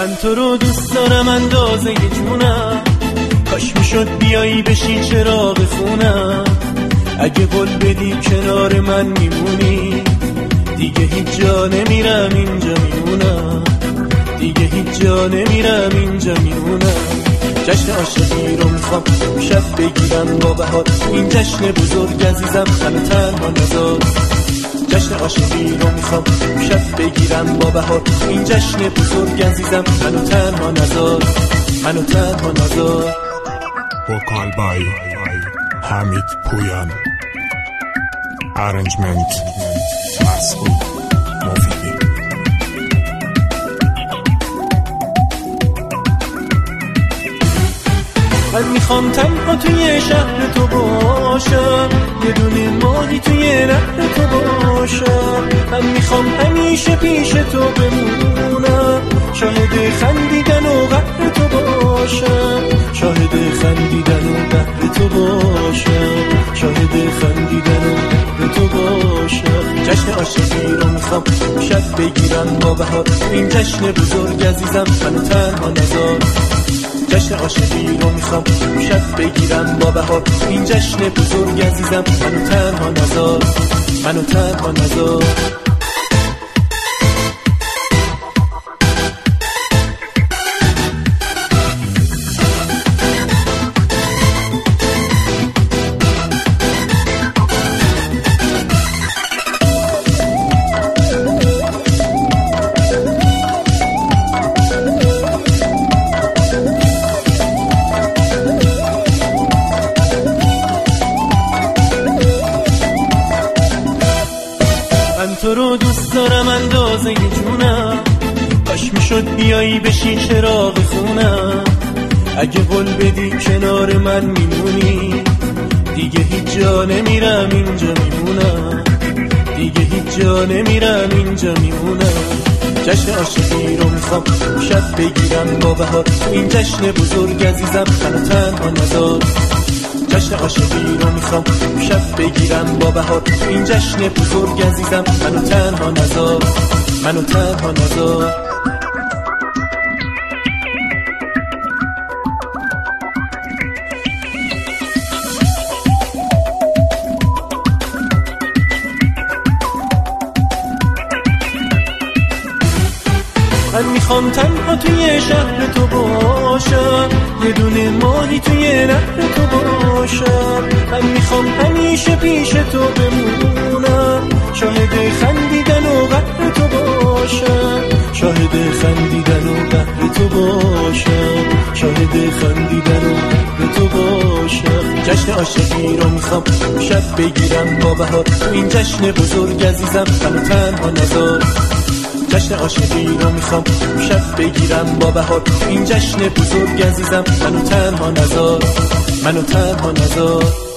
من تو رو دوست دارم اندازه جونم، کاش میشد بیایی بشی چراغ خونم. اگه قول بدی کنار من میمونی، دیگه هیچ جا نمیرم اینجا میمونم، دیگه هیچ جا نمیرم اینجا میمونم. جشن عاشقی رو میخوام شب بگیرم با بهار، این جشن بزرگ عزیزم منو تنها نذار. جشن عاشقی رو میخوام شب بگیرم با بهار، این جشن بزرگ عزیزم منو تنها نذار، منو تنها نذار. وکال بای حمید پویان، ارنجمنت مسعود مفیدی. من میخوام تنها توی شهر تو باشم، یه دونه ماهی توی نهر تو باشم. من میخوام همیشه پیش تو بمونم، شاهد خندیدن و قهر تو باشم، شاهد خندیدن و قهر تو باشم، شاهد خندیدن و قهر تو باشم. جشن عاشقی رو میخوام شب بگیرم با بهار، این جشن بزرگ عزیزم منو تنها نذار. جشن عاشقی رو میخوام شب بگیرم با بهار، این جشن بزرگ عزیزم منو تنها نذار، منو تنها نذار. من تو رو دوست دارم اندازه جونم، کاش میشد بیایی بشی چراغ خونم. اگه قول بدی کنار من میمونی، دیگه هیچ جا نمیرم اینجا میمونم، دیگه هیچ جا نمیرم اینجا میمونم. جشن عاشقی رو میخوام شب بگیرم با بهار، این جشن بزرگ عزیزم منو تنها نذار. جشن عاشقی رو میخوام شب بگیرم با بهار، این جشن بزرگ عزیزم منو تنها نذار، منو تنها نذار. من میخوام تنها توی شهر تو باشم، یه دونه ماهی توی نهر تو باشم. من میخوام همیشه پیش تو بمونم، شاهد خندیدن و قهر تو باشم، شاهد خندیدن و قهر تو باشم، شاهد خندیدن و قهر تو باشم. جشن عاشقی رو میخوام شب بگیرم با بهار، این جشن بزرگ عزیزم منو تنها نذار. جشن عاشقی رو میخوام شب بگیرم با بهار، این جشن بزرگ عزیزم منو تنها نذار، منو تنها نذار.